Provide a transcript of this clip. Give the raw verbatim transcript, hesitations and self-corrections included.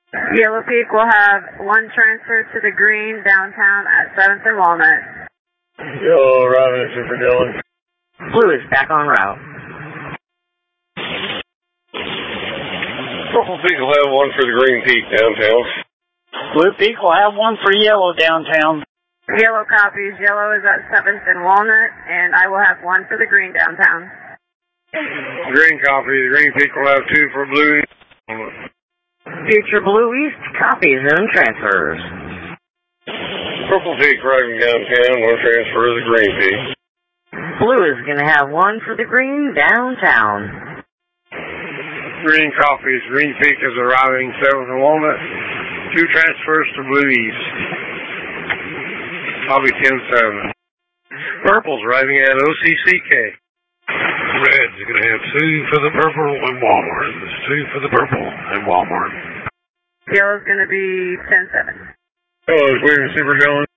Yellow Peak will have one transfer to the green downtown at seventh and Walnut. Yellow arriving at Super Dillon. Blue is back on route. Purple Peak will have one for the Green Peak downtown. Blue Peak will have one for Yellow downtown. Yellow copies. Yellow is at seventh and Walnut, and I will have one for the green downtown. Green copies. Green Peak will have two for Blue. Future Blue East copies and transfers. Purple Peak arriving downtown, one transfer to the Green Peak. Blue is going to have one for the green downtown. Green copies. Green Peak is arriving seventh and Walnut. Two transfers to Blue East. I'll be ten seven. Purple's arriving at O C C K. Red's going to have two for the purple and Walmart. There's two for the purple and Walmart. Yellow's going to be ten seven. Hello, Cleveland Super Dillon.